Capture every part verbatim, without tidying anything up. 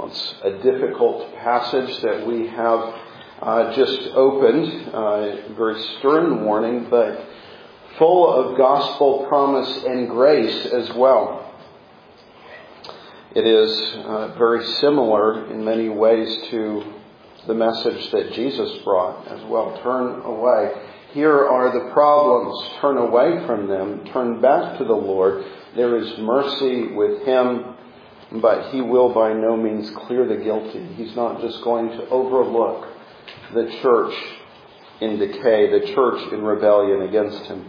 It's a difficult passage that we have uh, just opened. Uh, very stern warning, but full of gospel promise and grace as well. It is uh, very similar in many ways to the message that Jesus brought as well. Turn away. Here are the problems. Turn away from them. Turn back to the Lord. There is mercy with Him, but He will by no means clear the guilty. He's not just going to overlook the church in decay, the church in rebellion against Him.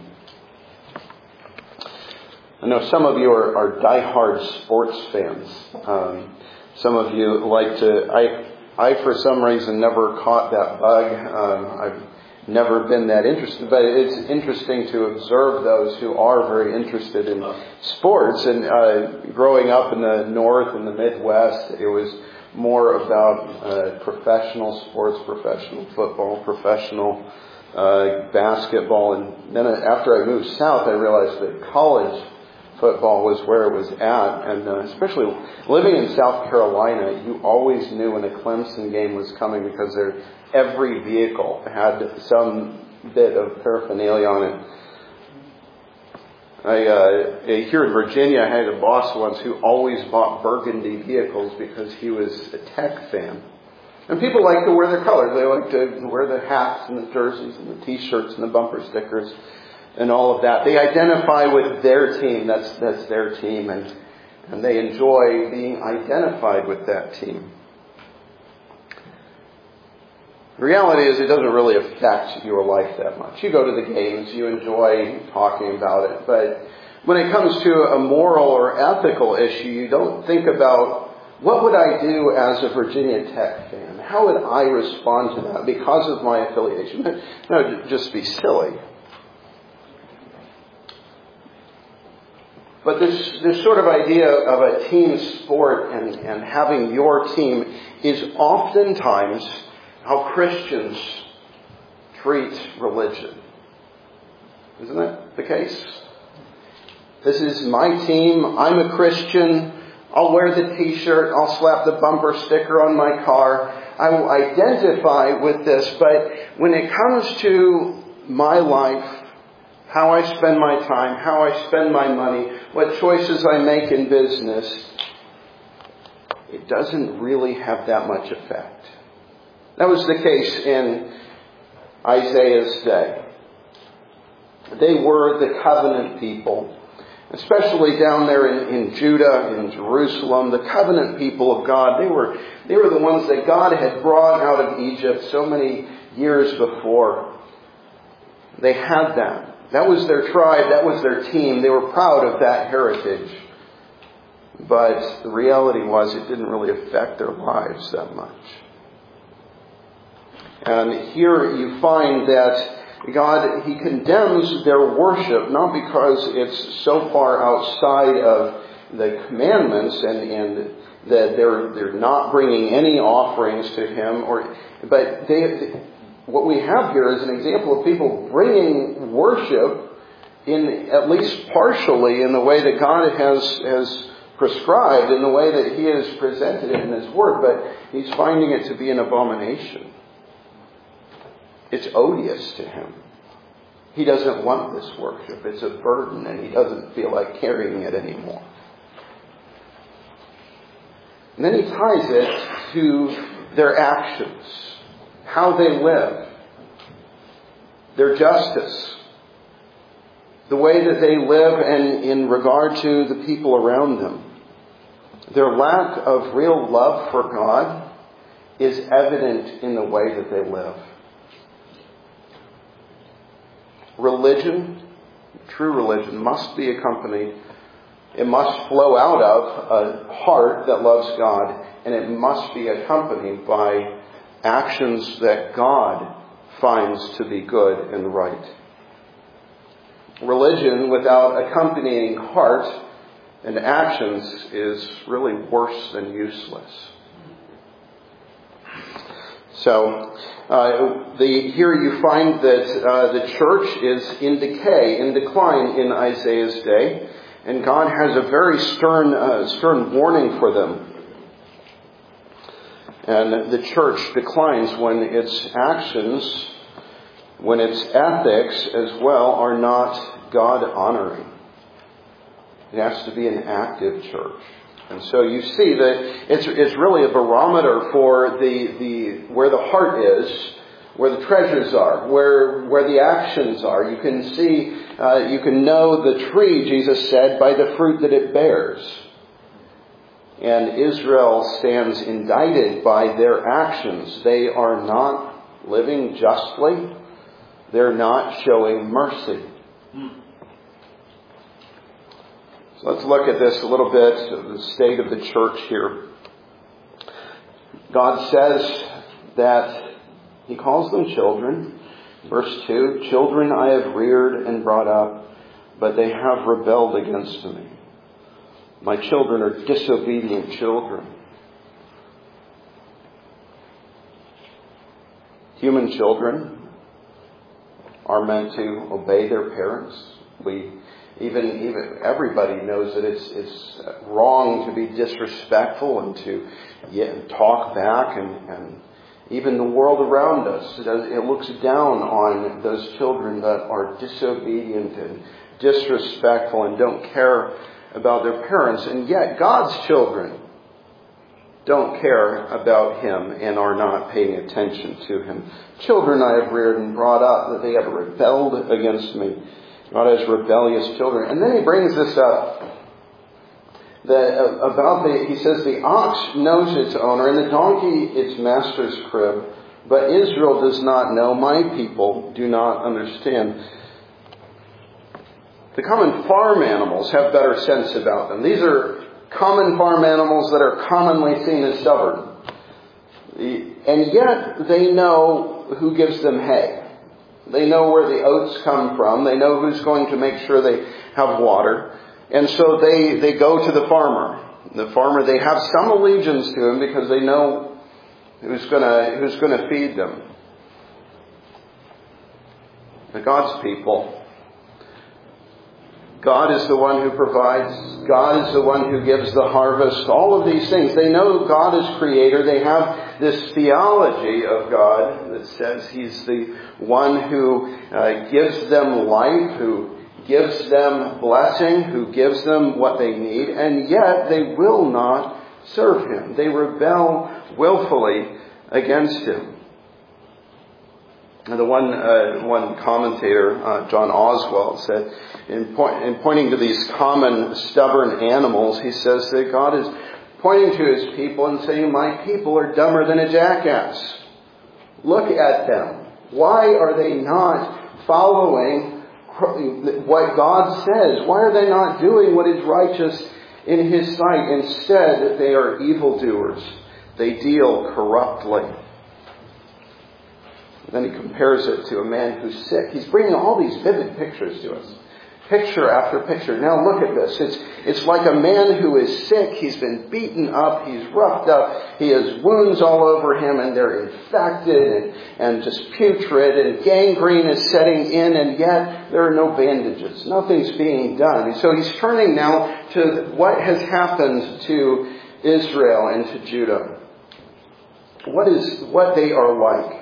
I know some of you are, are diehard sports fans. Um, some of you like to... I, I, for some reason, never caught that bug. Um, I've never been that interested, but it's interesting to observe those who are very interested in sports. And uh, growing up in the North and the Midwest, it was more about uh, professional sports, professional football, professional uh, basketball. And then after I moved south, I realized that college football was where it was at. And uh, especially living in South Carolina, you always knew when a Clemson game was coming because there every vehicle had some bit of paraphernalia on it. I, uh, here in Virginia, I had a boss once who always bought burgundy vehicles because he was a Tech fan. And people like to wear their colors. They like to wear the hats and the jerseys and the T-shirts and the bumper stickers and all of that. They identify with their team. That's that's their team, and and they enjoy being identified with that team. The reality is it doesn't really affect your life that much. You go to the games, you enjoy talking about it, but when it comes to a moral or ethical issue, you don't think about, what would I do as a Virginia Tech fan? How would I respond to that because of my affiliation? That would just be silly. But this, this sort of idea of a team sport and, and having your team is oftentimes how Christians treat religion. Isn't that the case? This is my team. I'm a Christian. I'll wear the T-shirt. I'll slap the bumper sticker on my car. I will identify with this. But when it comes to my life, how I spend my time, how I spend my money, what choices I make in business, it doesn't really have that much effect. That was the case in Isaiah's day. They were the covenant people, especially down there in, in Judah, in Jerusalem, the covenant people of God. They were, they were the ones that God had brought out of Egypt so many years before. They had that. That was their tribe. That was their team. They were proud of that heritage. But the reality was it didn't really affect their lives that much. And here you find that God, He condemns their worship, not because it's so far outside of the commandments and, and that they're, they're not bringing any offerings to Him, or, but they, what we have here is an example of people bringing worship in at least partially in the way that God has, has prescribed, in the way that He has presented it in His Word, but He's finding it to be an abomination. It's odious to Him. He doesn't want this worship. It's a burden, and He doesn't feel like carrying it anymore. And then He ties it to their actions, how they live, their justice, the way that they live and in regard to the people around them. Their lack of real love for God is evident in the way that they live. Religion, true religion, must be accompanied, it must flow out of a heart that loves God, and it must be accompanied by actions that God finds to be good and right. Religion without accompanying heart and actions is really worse than useless. So, uh, the, here you find that uh, the church is in decay, in decline in Isaiah's day, and God has a very stern, uh, stern warning for them. And the church declines when its actions, when its ethics as well, are not God-honoring. It has to be an active church. And so you see that it's it's really a barometer for the, the where the heart is, where the treasures are, where where the actions are. You can see, uh, you can know the tree, Jesus said, by the fruit that it bears. And Israel stands indicted by their actions. They are not living justly. They're not showing mercy. So let's look at this a little bit, the state of the church here. God says that He calls them children. Verse two, children I have reared and brought up, but they have rebelled against me. My children are disobedient children. Human children are meant to obey their parents. We even even everybody knows that it's it's wrong to be disrespectful and to yeah, talk back, and, and even the world around us, it, it looks down on those children that are disobedient and disrespectful and don't care about their parents. And yet God's children don't care about Him and are not paying attention to Him. Children I have reared and brought up, that they have rebelled against me. God has rebellious children. And then He brings this up. That about the, he says, the ox knows its owner and the donkey its master's crib, but Israel does not know, my people do not understand. The common farm animals have better sense about them. These are common farm animals that are commonly seen as stubborn. And yet they know who gives them hay. They know where the oats come from. They know who's going to make sure they have water. And so they, they go to the farmer. The farmer, they have some allegiance to him because they know who's gonna, who's gonna feed them. But God's people, God is the one who provides. God is the one who gives the harvest. All of these things. They know God is creator. They have this theology of God that says He's the one who uh, gives them life, who gives them blessing, who gives them what they need, and yet they will not serve Him. They rebel willfully against Him. And the one uh, one commentator, uh, John Oswald, said, in, point, in pointing to these common stubborn animals, he says that God is pointing to His people and saying, my people are dumber than a jackass. Look at them. Why are they not following what God says? Why are they not doing what is righteous in His sight? Instead, they are evildoers. They deal corruptly. Then he compares it to a man who's sick. He's bringing all these vivid pictures to us. Picture after picture. Now look at this. It's, it's like a man who is sick. He's been beaten up. He's roughed up. He has wounds all over him, and they're infected and, and just putrid, and gangrene is setting in, and yet there are no bandages. Nothing's being done. And so he's turning now to what has happened to Israel and to Judah. What is what they are like.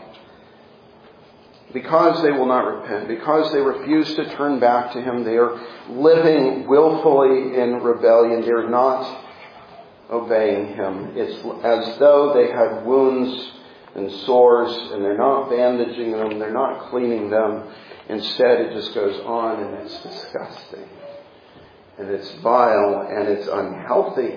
Because they will not repent, because they refuse to turn back to Him, they are living willfully in rebellion. They are not obeying Him. It's as though they had wounds and sores, and they're not bandaging them, they're not cleaning them. Instead, it just goes on, and it's disgusting. And it's vile, and it's unhealthy.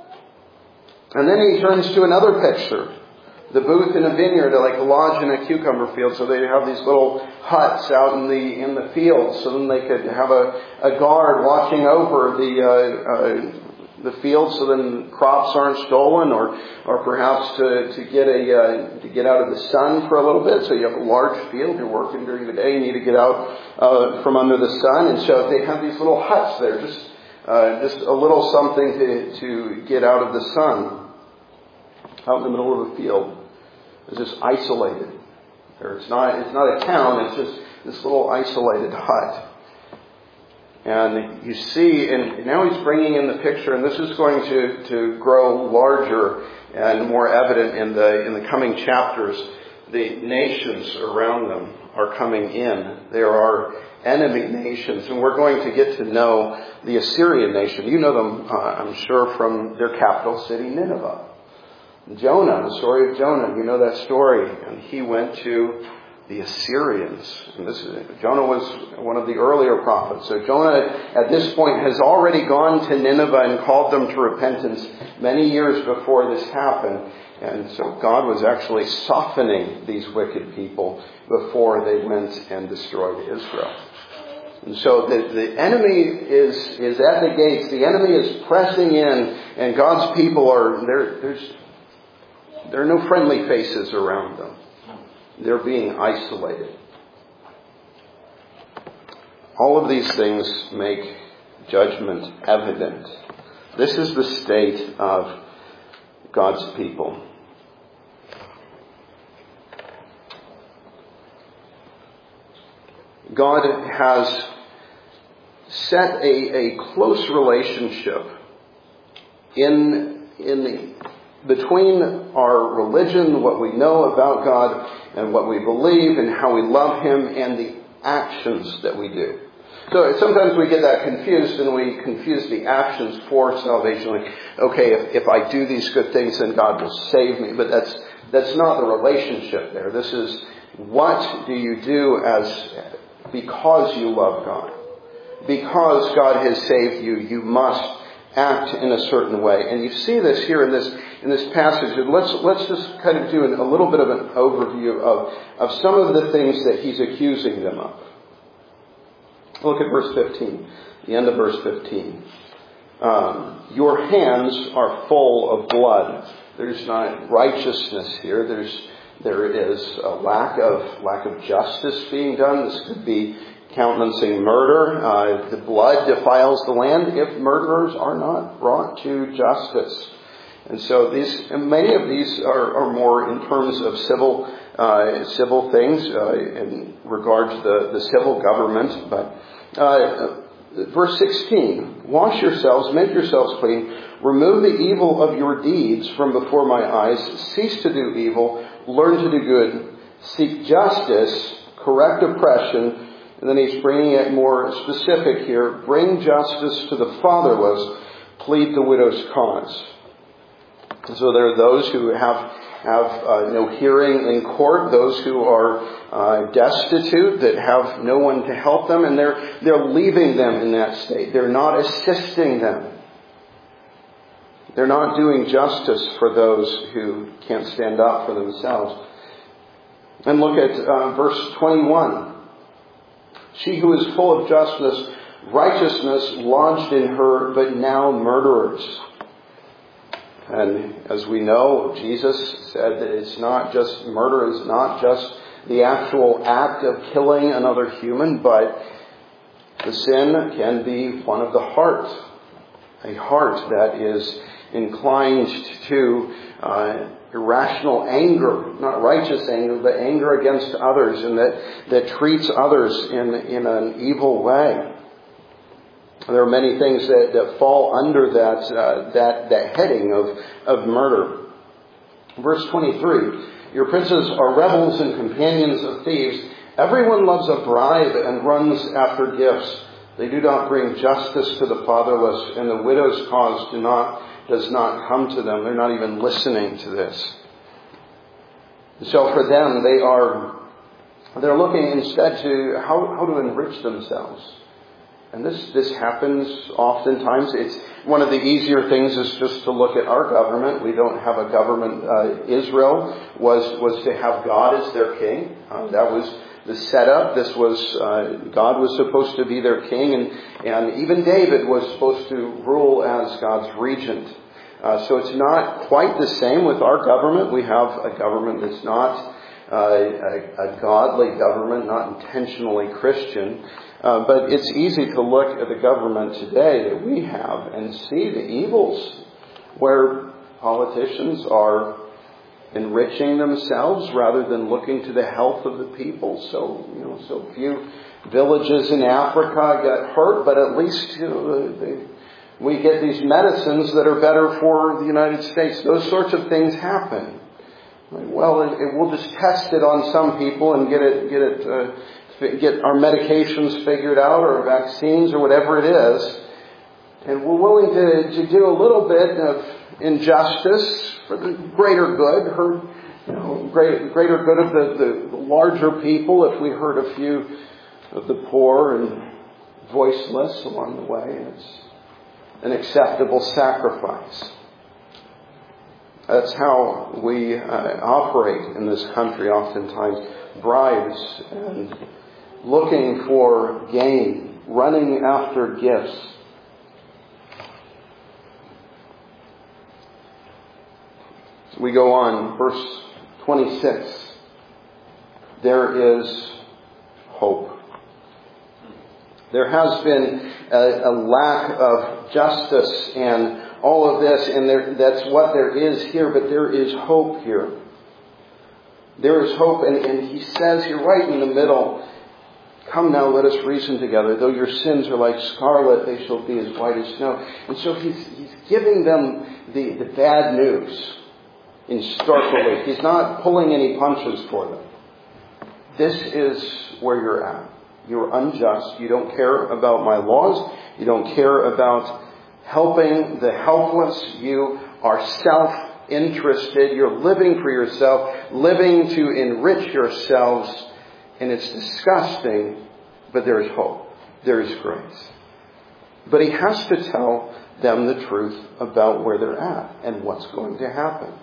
And then he turns to another picture. The booth in a vineyard, like a lodge in a cucumber field, so they have these little huts out in the in the fields, so then they could have a, a guard watching over the uh, uh, the field, so then crops aren't stolen, or or perhaps to to get a uh, to get out of the sun for a little bit. So you have a large field, you're working during the day, you need to get out uh, from under the sun, and so they have these little huts there, just uh, just a little something to to get out of the sun, out in the middle of the field. It's just isolated. Or it's not it's not a town, it's just this little isolated hut. And you see, and now he's bringing in the picture, and this is going to, to grow larger and more evident in the in the coming chapters. The nations around them are coming in. There are enemy nations, and we're going to get to know the Assyrian nation. You know them, uh, I'm sure, from their capital city, Nineveh. Jonah, the story of Jonah, you know that story. And he went to the Assyrians. And this is, Jonah was one of the earlier prophets. So Jonah, at this point, has already gone to Nineveh and called them to repentance many years before this happened. And so God was actually softening these wicked people before they went and destroyed Israel. And so the, the enemy is, is at the gates. The enemy is pressing in, and God's people are, there, there's, there are no friendly faces around them. They're being isolated. All of these things make judgment evident. This is the state of God's people. God has set a, a close relationship in, in the, between our religion, what we know about God, and what we believe, and how we love Him, and the actions that we do. So sometimes we get that confused, and we confuse the actions for salvation. Like, okay, if, if I do these good things, then God will save me. But that's that's not the relationship there. This is, what do you do as because you love God? Because God has saved you, you must act in a certain way. And you see this here in this in this passage. And let's let's just kind of do an, a little bit of an overview of, of some of the things that he's accusing them of. Look at verse fifteen, the end of verse fifteen. Um, Your hands are full of blood. There's not righteousness here. There's there is a lack of lack of justice being done. This could be countenancing murder. Uh, the blood defiles the land if murderers are not brought to justice. And so these, and many of these are, are more in terms of civil uh, civil things uh, in regard to the, the civil government. But uh, verse sixteen, wash yourselves, make yourselves clean, remove the evil of your deeds from before my eyes, cease to do evil, learn to do good, seek justice, correct oppression. And then he's bringing it more specific here. Bring justice to the fatherless, plead the widow's cause. So there are those who have have uh, no hearing in court, those who are uh, destitute, that have no one to help them, and they're they're leaving them in that state. They're not assisting them. They're not doing justice for those who can't stand up for themselves. And look at uh, verse twenty-one. She who is full of justice, righteousness lodged in her, but now murderers. And as we know, Jesus said that it's not just, murder is not just the actual act of killing another human, but the sin can be one of the heart. A heart that is inclined to uh, irrational anger, not righteous anger, but anger against others, and that, that treats others in, in an evil way. There are many things that, that fall under that, uh, that, that heading of, of murder. Verse twenty-three, your princes are rebels and companions of thieves. Everyone loves a bribe and runs after gifts. They do not bring justice to the fatherless, and the widow's cause do not does not come to them. They're not even listening to this. So for them, they are they're looking instead to how, how to enrich themselves. And this, this happens oftentimes. It's one of the easier things is just to look at our government. We don't have a government. Uh, Israel was, was to have God as their king. Uh, that was the setup. This was, uh, God was supposed to be their king, and, and even David was supposed to rule as God's regent. Uh, so it's not quite the same with our government. We have a government that's not uh, a, a godly government, not intentionally Christian. Uh, but it's easy to look at the government today that we have and see the evils where politicians are enriching themselves rather than looking to the health of the people. So, you know, so few villages in Africa get hurt, but at least, you know, they, we get these medicines that are better for the United States. Those sorts of things happen. Well, it, it, we'll just test it on some people and get it, get it, uh, get our medications figured out, or vaccines, or whatever it is. And we're willing to, to do a little bit of injustice for the greater good, her, you know, greater, greater good of the, the, the larger people, if we hurt a few of the poor and voiceless along the way. It's an acceptable sacrifice. That's how we uh, operate in this country oftentimes. Bribes and looking for gain, running after gifts. We go on, verse twenty-six. There is hope. There has been a, a lack of justice and all of this, and there, that's what there is here, but there is hope here. There is hope, and, and he says here right in the middle, come now, let us reason together. Though your sins are like scarlet, they shall be as white as snow. And so he's, he's giving them the, the bad news in stark relief. He's not pulling any punches for them. This is where you're at. You're unjust. You don't care about my laws. You don't care about helping the helpless. You are self-interested. You're living for yourself, living to enrich yourselves. And it's disgusting, but there is hope. There is grace. But he has to tell them the truth about where they're at and what's going to happen.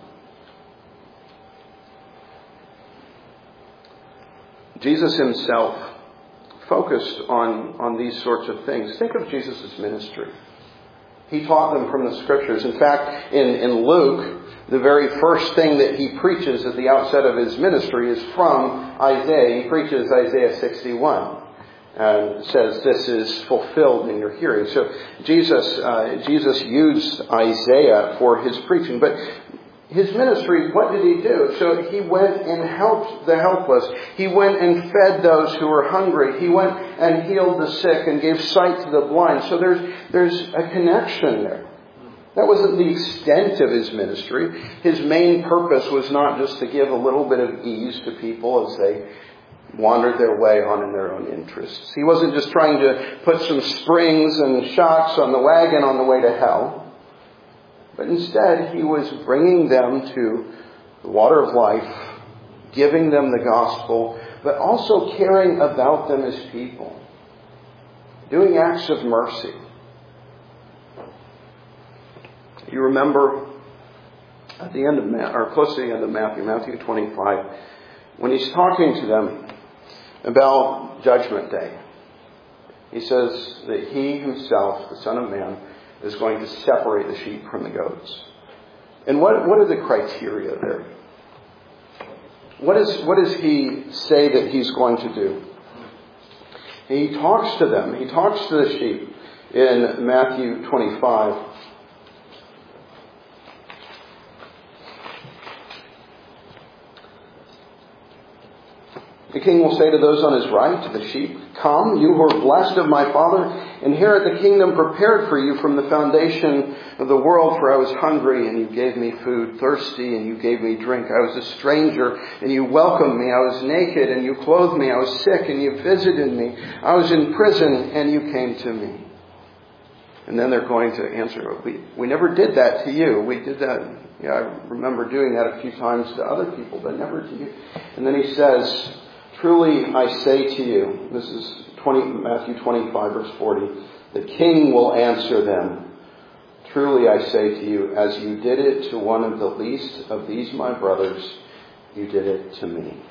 Jesus himself focused on, on these sorts of things. Think of Jesus' ministry. He taught them from the Scriptures. In fact, in, in Luke, the very first thing that he preaches at the outset of his ministry is from Isaiah. He preaches Isaiah sixty-one and says this is fulfilled in your hearing. So Jesus, uh, Jesus used Isaiah for his preaching. But his ministry, what did he do? So he went and helped the helpless. He went and fed those who were hungry. He went and healed the sick and gave sight to the blind. So there's there's a connection there. That wasn't the extent of his ministry. His main purpose was not just to give a little bit of ease to people as they wandered their way on in their own interests. He wasn't just trying to put some springs and shocks on the wagon on the way to hell. But instead, he was bringing them to the water of life, giving them the gospel, but also caring about them as people, doing acts of mercy. You remember at the end of Ma- or close to the end of Matthew, Matthew twenty-five, when he's talking to them about Judgment Day, he says that he himself, the Son of Man, is going to separate the sheep from the goats. And what, what are the criteria there? What is, what does he say that he's going to do? He talks to them. He talks to the sheep in Matthew twenty-five. The king will say to those on his right, to the sheep, come, you who are blessed of my Father, inherit the kingdom prepared for you from the foundation of the world. For I was hungry, and you gave me food, thirsty, and you gave me drink. I was a stranger, and you welcomed me. I was naked, and you clothed me. I was sick, and you visited me. I was in prison, and you came to me. And then they're going to answer, we, we never did that to you. We did that, yeah, I remember doing that a few times to other people, but never to you. And then he says, truly I say to you, this is twenty, Matthew twenty-five, verse forty, the king will answer them, truly I say to you, as you did it to one of the least of these my brothers, you did it to me.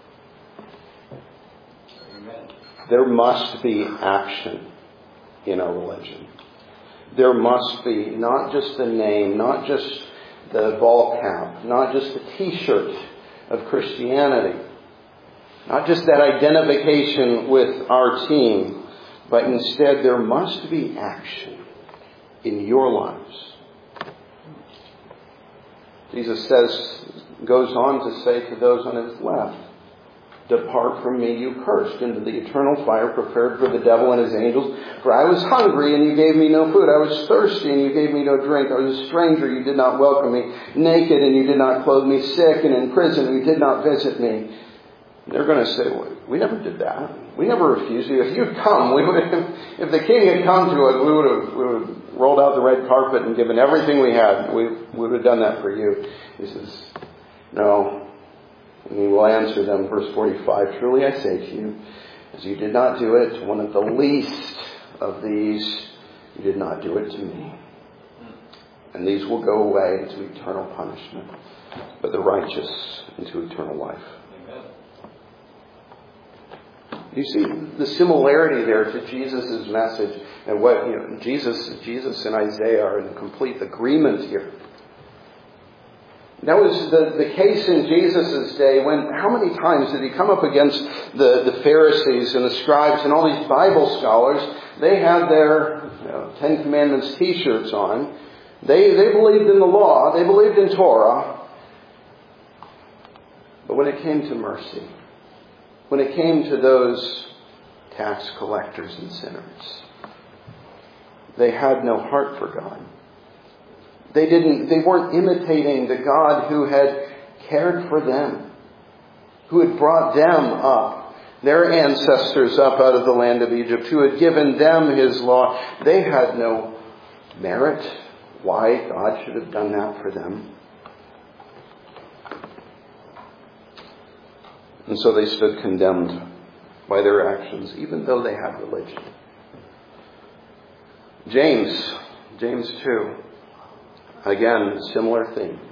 Amen. There must be action in our religion. There must be not just the name, not just the ball cap, not just the t-shirt of Christianity, not just that identification with our team, but instead there must be action in your lives. Jesus says goes on to say to those on his left, "Depart from me, you cursed, into the eternal fire prepared for the devil and his angels. For I was hungry, and you gave me no food. I was thirsty, and you gave me no drink. I was a stranger, you did not welcome me. Naked, and you did not clothe me. Sick, and in prison, and you did not visit me." They're going to say, well, we never did that. We never refused you. If you'd come, we would have, if the king had come to us, we would have, we would have rolled out the red carpet and given everything we had. We, we would have done that for you. He says, no. And he will answer them, verse forty-five, "Truly I say to you, as you did not do it to one of the least of these, you did not do it to me. And these will go away into eternal punishment, but the righteous into eternal life." You see the similarity there to Jesus' message and what, you know, Jesus, Jesus and Isaiah are in complete agreement here. That was the, the case in Jesus' day when, how many times did he come up against the, the Pharisees and the scribes and all these Bible scholars? They had their, you know, Ten Commandments t-shirts on. They, they believed in the law. They believed in Torah. But when it came to mercy, when it came to those tax collectors and sinners, they had no heart for God. They didn't, they weren't imitating the God who had cared for them, who had brought them up, their ancestors up out of the land of Egypt, who had given them his law. They had no merit why God should have done that for them. And so they stood condemned by their actions, even though they had religion. James, James two, again, similar thing.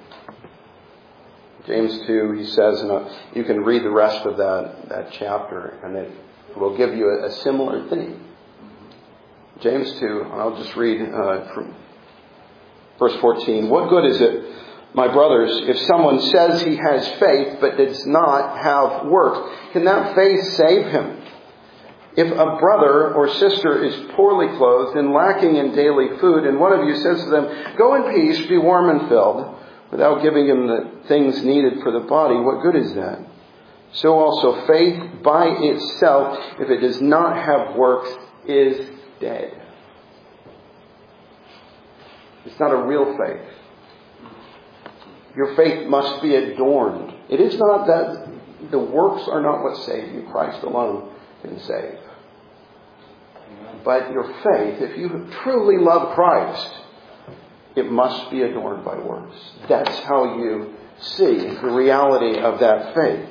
James two, he says, and you can read the rest of that, that chapter, and it will give you a, a similar thing. James two, I'll just read uh, from verse fourteen. "What good is it, my brothers, if someone says he has faith but does not have works? Can that faith save him? If a brother or sister is poorly clothed and lacking in daily food, and one of you says to them, 'Go in peace, be warm and filled,' without giving him the things needed for the body, what good is that? So also faith by itself, if it does not have works, is dead." It's not a real faith. Your faith must be adorned. It is not that the works are not what save you. Christ alone can save. But your faith, if you truly love Christ, it must be adorned by works. That's how you see the reality of that faith.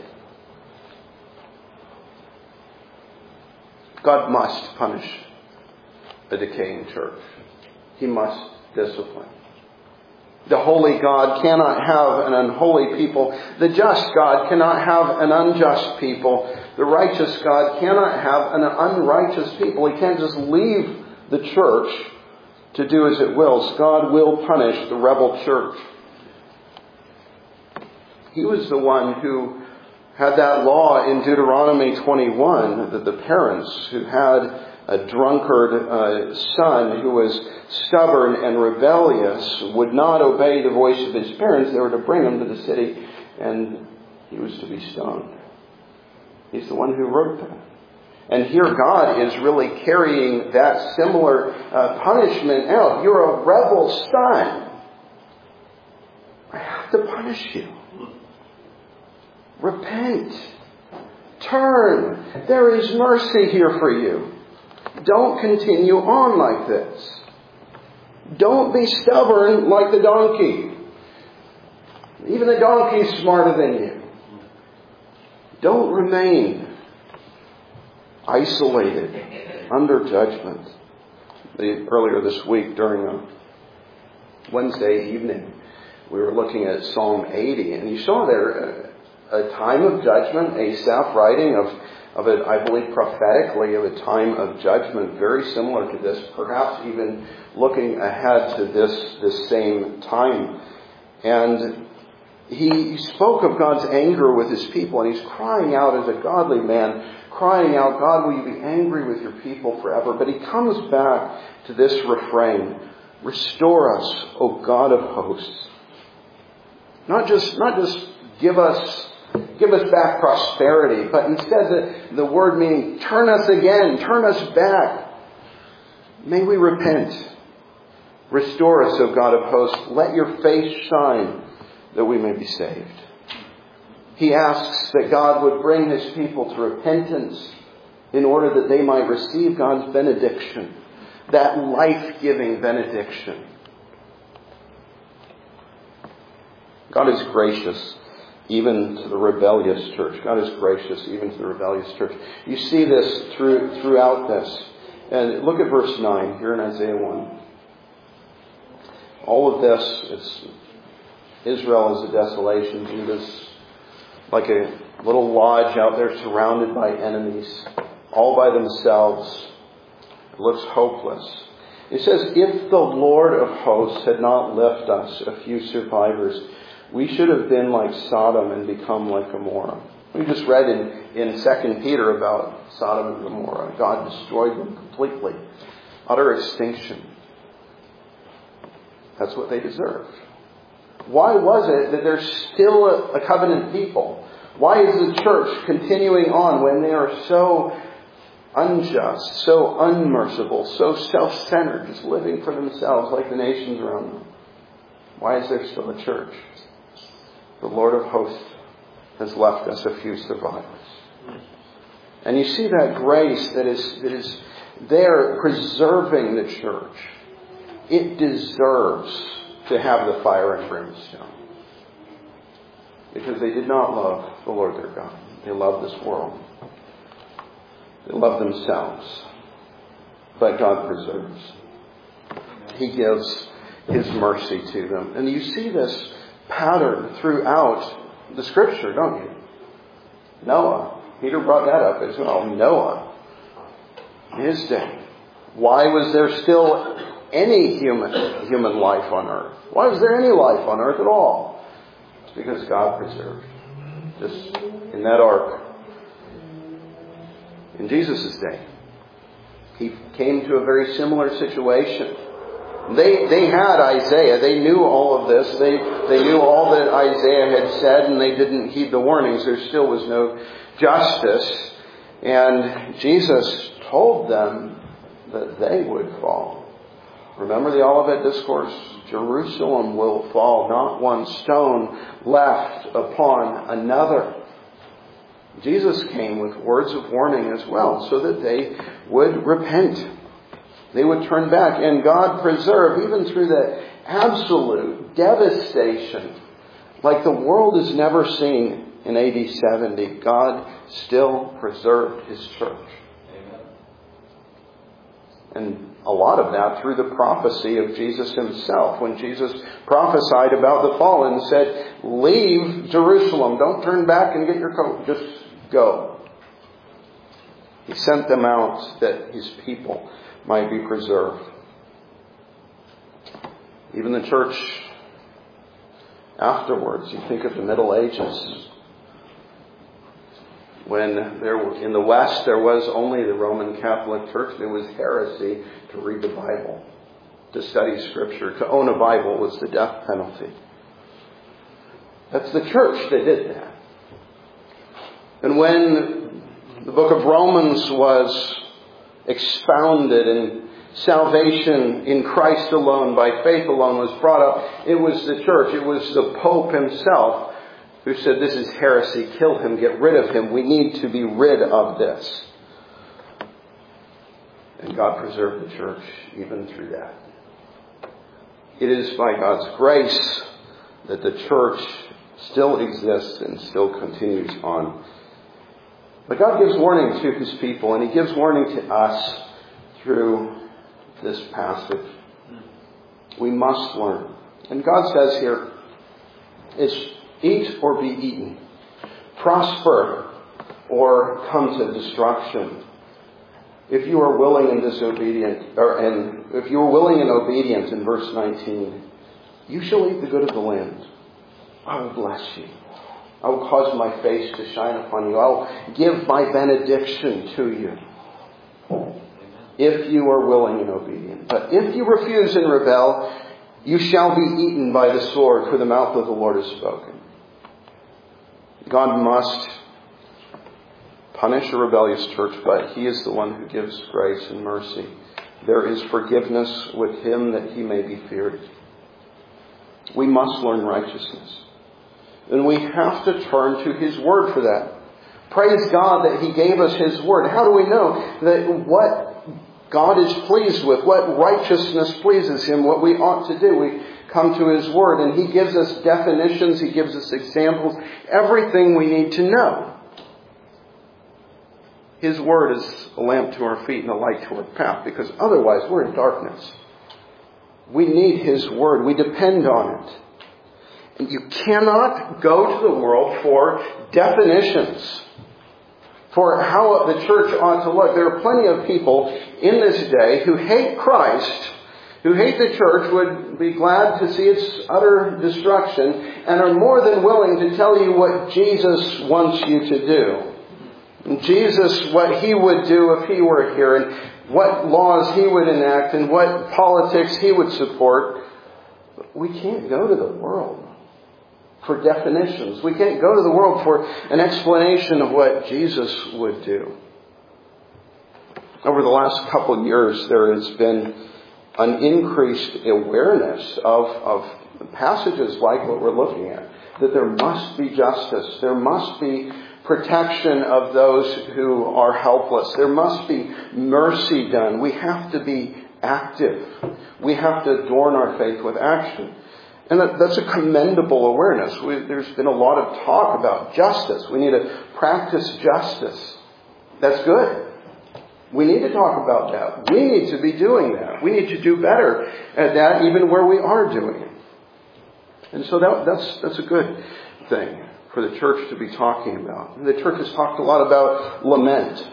God must punish a decaying church. He must discipline. The holy God cannot have an unholy people. The just God cannot have an unjust people. The righteous God cannot have an unrighteous people. He can't just leave the church to do as it wills. God will punish the rebel church. He was the one who had that law in Deuteronomy twenty-one that the parents who had a drunkard uh, son who was stubborn and rebellious would not obey the voice of his parents. They were to bring him to the city and he was to be stoned. He's the one who wrote that. And here God is really carrying that similar uh, punishment out. You're a rebel son. I have to punish you. Repent. Turn. There is mercy here for you. Don't continue on like this. Don't be stubborn like the donkey. Even the donkey is smarter than you. Don't remain isolated under judgment. The, earlier this week during a Wednesday evening, we were looking at Psalm eighty, and you saw there a, a time of judgment, Asaph writing of of it, I believe prophetically, of a time of judgment very similar to this, perhaps even looking ahead to this, this same time. And he spoke of God's anger with his people, and he's crying out as a godly man, crying out, God, will you be angry with your people forever? But he comes back to this refrain, restore us, O God of hosts. Not just, not just give us, give us back prosperity. But instead the, the word meaning turn us again, turn us back. May we repent. Restore us, O God of hosts. Let your face shine that we may be saved. He asks that God would bring his people to repentance in order that they might receive God's benediction, that life-giving benediction. God is gracious even to the rebellious church. God is gracious even to the rebellious church. You see this through, throughout this. And look at verse nine here in Isaiah one. All of this is Israel is a desolation. Judah's like a little lodge out there surrounded by enemies, all by themselves. It looks hopeless. It says, if the Lord of hosts had not left us a few survivors, we should have been like Sodom and become like Gomorrah. We just read in, in Second Peter about Sodom and Gomorrah. God destroyed them completely. Utter extinction. That's what they deserved. Why was it that there's still a, a covenant people? Why is the church continuing on when they are so unjust, so unmerciful, so self-centered, just living for themselves like the nations around them? Why is there still a church? The Lord of hosts has left us a few survivors. And you see that grace that is, that is there preserving the church. It deserves to have the fire and brimstone. Because they did not love the Lord their God. They loved this world. They loved themselves. But God preserves. He gives his mercy to them. And you see this pattern throughout the Scripture, don't you? Noah. Peter brought that up as well. Noah. His day. Why was there still any human human life on earth? Why was there any life on earth at all? It's because God preserved. Just in that ark. In Jesus' day, he came to a very similar situation. They they had Isaiah. They knew all of this. They they knew all that Isaiah had said, and they didn't heed the warnings. There still was no justice. And Jesus told them that they would fall. Remember the Olivet Discourse? Jerusalem will fall, not one stone left upon another. Jesus came with words of warning as well, so that they would repent. They would turn back. And God preserved, even through that absolute devastation, like the world has never seen in A D seventy, God still preserved his church. Amen. And a lot of that through the prophecy of Jesus himself. When Jesus prophesied about the fall and said, leave Jerusalem. Don't turn back and get your coat. Just go. He sent them out that his people might be preserved. Even the church afterwards, you think of the Middle Ages, when there were, in the West there was only the Roman Catholic Church. It was heresy to read the Bible, to study Scripture. To own a Bible was the death penalty. That's the church that did that. And when the book of Romans was expounded and salvation in Christ alone, by faith alone, was brought up, it was the church, it was the Pope himself who said, this is heresy, kill him, get rid of him. We need to be rid of this. And God preserved the church even through that. It is by God's grace that the church still exists and still continues on. But God gives warning to his people, and he gives warning to us through this passage. We must learn. And God says here, it's eat or be eaten, prosper or come to destruction. If you are willing and disobedient, or and if you are willing and obedient in verse nineteen, you shall eat the good of the land. I will bless you. I will cause my face to shine upon you. I will give my benediction to you. If you are willing and obedient. But if you refuse and rebel, you shall be eaten by the sword, for the mouth of the Lord has spoken. God must punish a rebellious church, but He is the one who gives grace and mercy. There is forgiveness with Him that He may be feared. We must learn righteousness. And we have to turn to His Word for that. Praise God that He gave us His Word. How do we know that what God is pleased with, what righteousness pleases Him, what we ought to do? We come to His Word and He gives us definitions, He gives us examples, everything we need to know. His Word is a lamp to our feet and a light to our path, because otherwise we're in darkness. We need His Word. We depend on it. And you cannot go to the world for definitions for how the church ought to look. There are plenty of people in this day who hate Christ, who hate the church, would be glad to see its utter destruction, and are more than willing to tell you what Jesus wants you to do. And Jesus, what He would do if He were here, and what laws He would enact, and what politics He would support. But we can't go to the world for definitions. We can't go to the world for an explanation of what Jesus would do. Over the last couple of years, there has been an increased awareness of, of passages like what we're looking at. That there must be justice. There must be protection of those who are helpless. There must be mercy done. We have to be active. We have to adorn our faith with action. And that, that's a commendable awareness. We, there's been a lot of talk about justice. We need to practice justice. That's good. We need to talk about that. We need to be doing that. We need to do better at that, even where we are doing it. And so that, that's that's a good thing for the church to be talking about. The church has talked a lot about lament.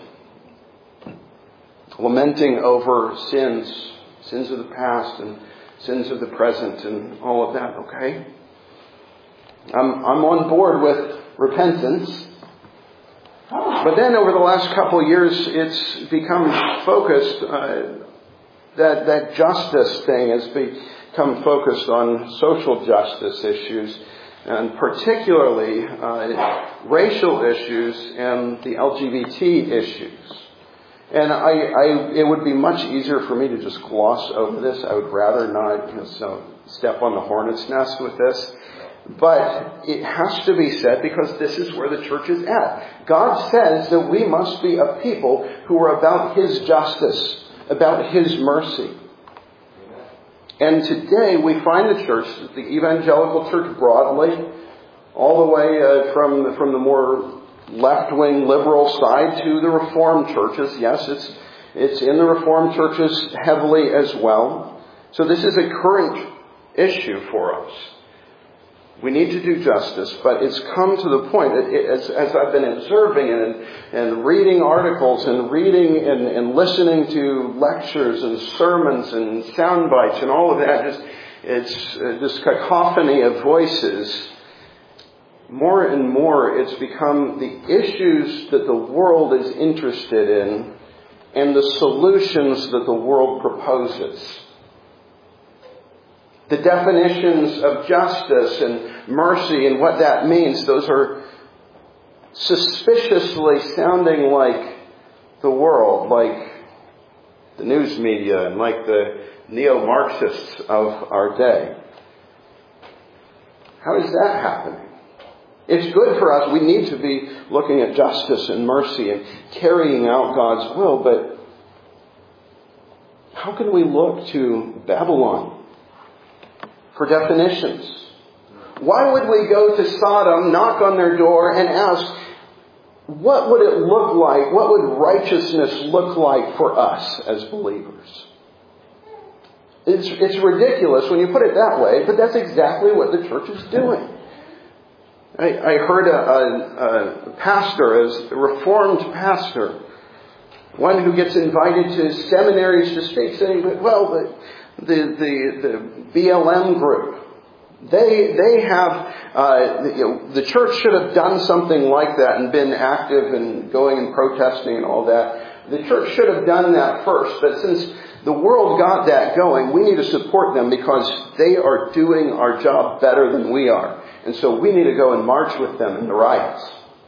Lamenting over sins, sins of the past and sins of the present and all of that, okay? I'm, I'm on board with repentance. But then over the last couple of years, it's become focused, uh, that, that justice thing has become focused on social justice issues, and particularly uh, racial issues and the L G B T issues. And I, I, it would be much easier for me to just gloss over this. I would rather not, you know, so step on the hornet's nest with this. But it has to be said because this is where the church is at. God says that we must be a people who are about His justice, about His mercy. And today we find the church, the evangelical church broadly, all the way uh, from, from the more left-wing liberal side to the Reformed churches. Yes, it's it's in the Reformed churches heavily as well. So this is a current issue for us. We need to do justice, but it's come to the point, that it, as, as I've been observing and, and reading articles and reading and, and listening to lectures and sermons and sound bites and all of that, just it's uh, this cacophony of voices. More and more, it's become the issues that the world is interested in and the solutions that the world proposes. The definitions of justice and mercy and what that means, those are suspiciously sounding like the world, like the news media and like the neo-Marxists of our day. How is that happening? It's good for us. We need to be looking at justice and mercy and carrying out God's will, but how can we look to Babylon for definitions? Why would we go to Sodom, knock on their door, and ask, what would it look like? What would righteousness look like for us as believers? It's, it's ridiculous when you put it that way, but that's exactly what the church is doing. I, I heard a, a, a pastor, a reformed pastor, one who gets invited to seminaries to speak, saying, well, the, the, the, the B L M group, they they have, uh, you know, the church should have done something like that and been active and going and protesting and all that. The church should have done that first, but since the world got that going, we need to support them because they are doing our job better than we are. And so we need to go and march with them in the riots.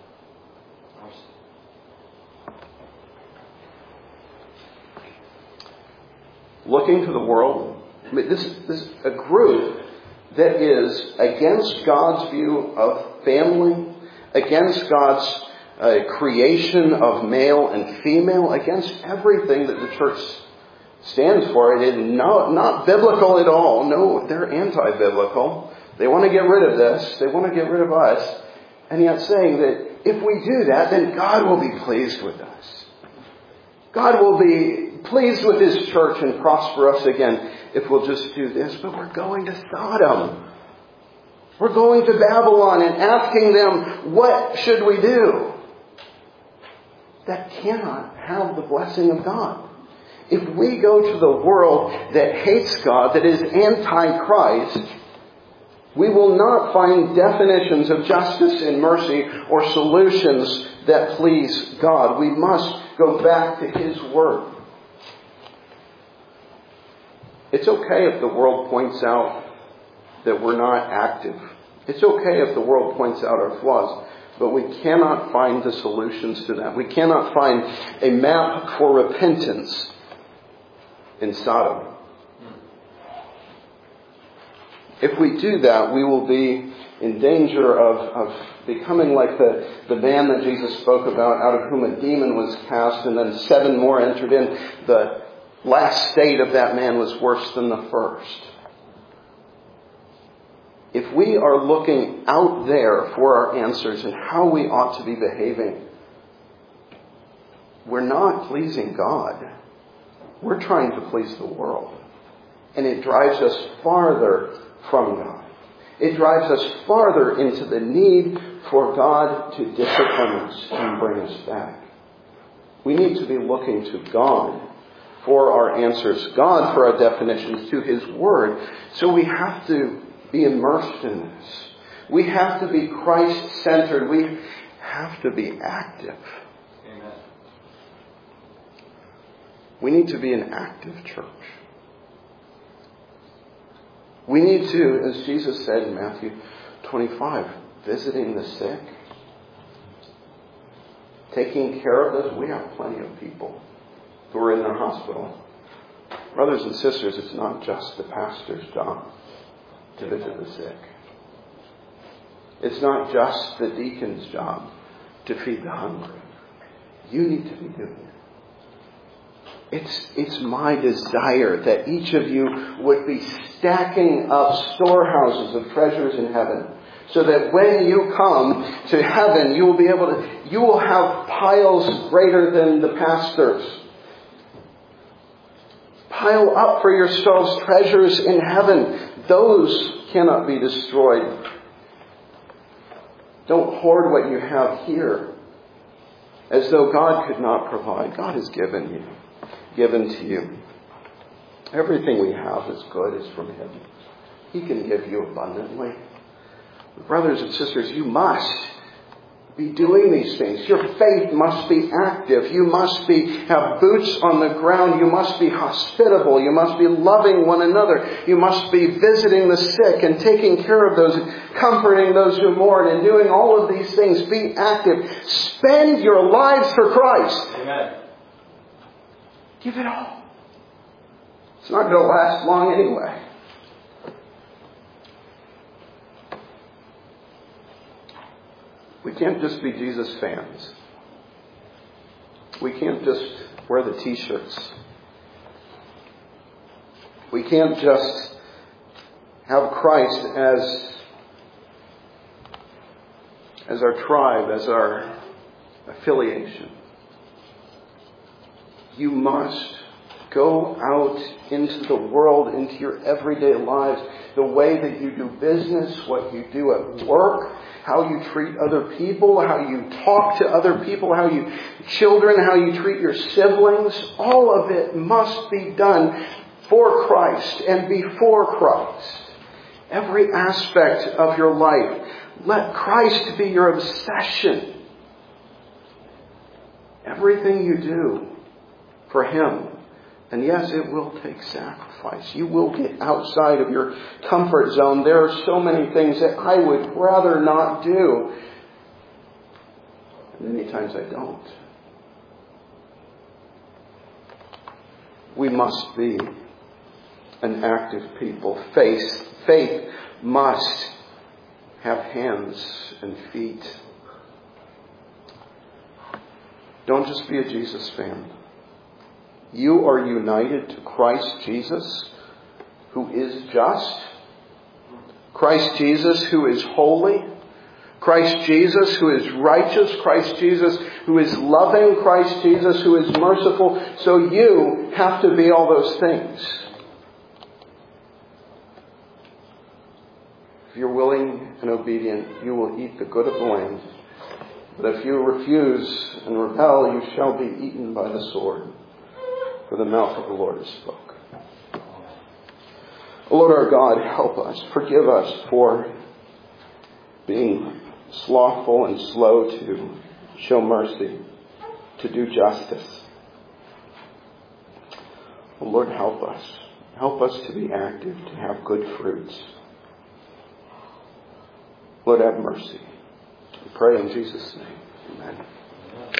Looking to the world, I mean, this, this is a group that is against God's view of family, against God's uh, creation of male and female, against everything that the church stands for. It is not, not biblical at all. No, they're anti-biblical. They want to get rid of this. They want to get rid of us. And yet saying that if we do that, then God will be pleased with us. God will be pleased with His church and prosper us again if we'll just do this. But we're going to Sodom. We're going to Babylon and asking them, what should we do? That cannot have the blessing of God. If we go to the world that hates God, that is anti-Christ, we will not find definitions of justice and mercy or solutions that please God. We must go back to His Word. It's okay if the world points out that we're not active. It's okay if the world points out our flaws. But we cannot find the solutions to that. We cannot find a map for repentance in Sodom. If we do that, we will be in danger of, of becoming like the, the man that Jesus spoke about, out of whom a demon was cast, and then seven more entered in. The last state of that man was worse than the first. If we are looking out there for our answers and how we ought to be behaving, we're not pleasing God. We're trying to please the world. And it drives us farther from God. It drives us farther into the need for God to discipline us and bring us back. We need to be looking to God for our answers, God for our definitions, to His Word. So we have to be immersed in this. We have to be Christ-centered. We have to be active. Amen. We need to be an active church. We need to, as Jesus said in Matthew twenty-five, visiting the sick, taking care of those. We have plenty of people who are in the hospital. Brothers and sisters, it's not just the pastor's job to visit the sick. It's not just the deacon's job to feed the hungry. You need to be doing it. It's, it's my desire that each of you would be stacking up storehouses of treasures in heaven, so that when you come to heaven, you will be able to, you will have piles greater than the pastor's. Pile up for yourselves treasures in heaven. Those cannot be destroyed. Don't hoard what you have here as though God could not provide. God has given you, given to you. Everything we have is good, is from Him. He can give you abundantly. Brothers and sisters, you must be doing these things. Your faith must be active. You must be have boots on the ground. You must be hospitable. You must be loving one another. You must be visiting the sick and taking care of those, comforting those who mourn, and doing all of these things. Be active. Spend your lives for Christ. Amen. Give it all. It's not going to last long anyway. We can't just be Jesus fans. We can't just wear the t-shirts. We can't just have Christ as, as our tribe, as our affiliation. You must go out into the world, into your everyday lives, the way that you do business, what you do at work, how you treat other people, how you talk to other people, how you, children, how you treat your siblings. All of it must be done for Christ and before Christ. Every aspect of your life, let Christ be your obsession. Everything you do for Him And yes, it will take sacrifice. You will get outside of your comfort zone. There are so many things that I would rather not do. And many times I don't. We must be an active people. Faith, faith must have hands and feet. Don't just be a Jesus fan. You are united to Christ Jesus, who is just. Christ Jesus, who is holy. Christ Jesus, who is righteous. Christ Jesus, who is loving. Christ Jesus, who is merciful. So you have to be all those things. If you're willing and obedient, you will eat the good of the land. But if you refuse and rebel, you shall be eaten by the sword. For the mouth of the Lord has spoken. O Lord our God, help us. Forgive us for being slothful and slow to show mercy, to do justice. O Lord, help us. Help us to be active, to have good fruits. Lord, have mercy. We pray in Jesus' name. Amen.